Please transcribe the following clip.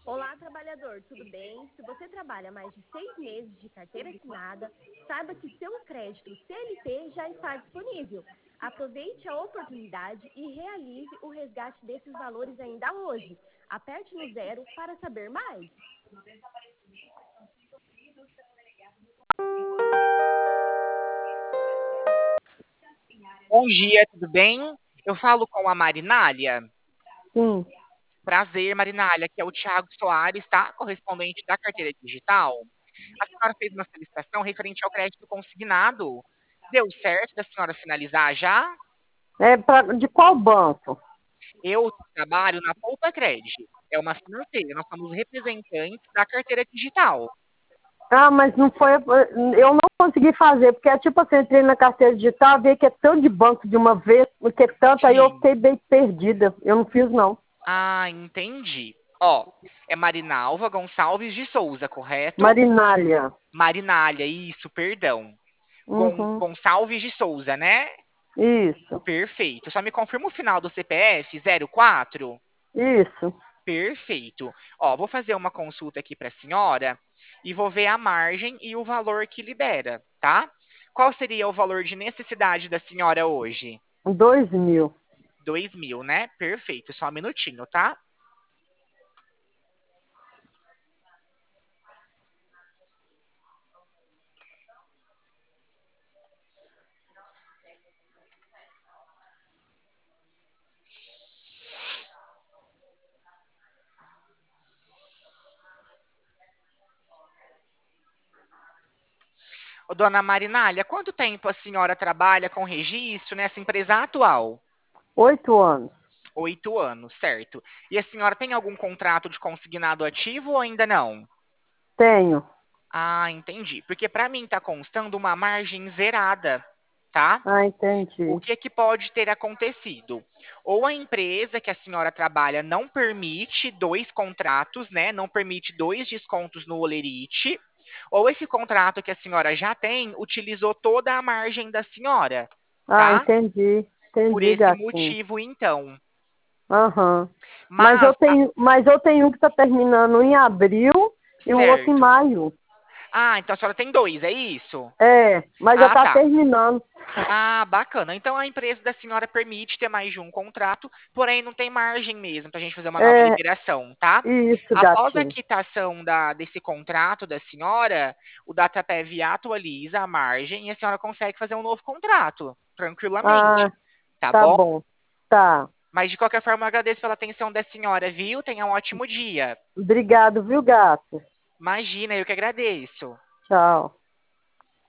Olá, trabalhador, tudo bem? Se você trabalha mais de 6 meses de carteira assinada, saiba que seu crédito CLT já está disponível. Aproveite a oportunidade e realize o resgate desses valores ainda hoje. Aperte no 0 para saber mais. Bom dia, tudo bem? Eu falo com a Marinália. Sim. Prazer, Marinália, que é o Thiago Soares, tá? Correspondente da carteira digital. A senhora fez uma solicitação referente ao crédito consignado. Deu certo da senhora finalizar já? De qual banco? Eu trabalho na Poupa Cred. É uma financeira, nós somos representantes da carteira digital. Ah, mas não foi. Eu não consegui fazer, porque é tipo assim, eu entrei na carteira digital, vi que é tanto de banco de uma vez, porque tanto, aí eu Sim. fiquei bem perdida. Eu não fiz, não. Ah, entendi. Ó, é Marinalva Gonçalves de Souza, correto? Marinália. Marinália, isso, perdão. Uhum. Gonçalves de Souza, né? Isso. Perfeito. Só me confirma o final do CPF, 04? Isso. Perfeito. Ó, vou fazer uma consulta aqui para a senhora e vou ver a margem e o valor que libera, tá? Qual seria o valor de necessidade da senhora hoje? 2.000. 2.000, né? Perfeito. Só um minutinho, tá? Ô, dona Marinália, quanto tempo a senhora trabalha com registro nessa empresa atual? 8 anos. 8 anos, certo. E a senhora tem algum contrato de consignado ativo ou ainda não? Tenho. Ah, entendi. Porque para mim tá constando uma margem zerada, tá? Ah, O entendi. que é que pode ter acontecido? Ou a empresa que a senhora trabalha não permite dois contratos, né? Não permite dois descontos no Olerite, ou esse contrato que a senhora já tem utilizou toda a margem da senhora, Ah, tá? entendi. Por Entendi, esse gatinho. motivo, então. Aham. Mas, Mas eu tenho um que está terminando em abril e o outro em certo. maio. Ah, então a senhora tem dois, é isso? É, mas já Ah, está tá. terminando. Ah, bacana. Então a empresa da senhora permite ter mais de um contrato, porém não tem margem mesmo para a gente fazer uma nova É, liberação, tá? isso, Após a gatinho. quitação desse contrato da senhora, o DataPev atualiza a margem e a senhora consegue fazer um novo contrato, Ah, tranquilamente, tá tá bom? bom. Tá. Mas de qualquer forma, eu agradeço pela atenção da senhora, viu? Tenha um ótimo dia. Obrigado, viu, gato? Imagina, eu que agradeço. Tchau.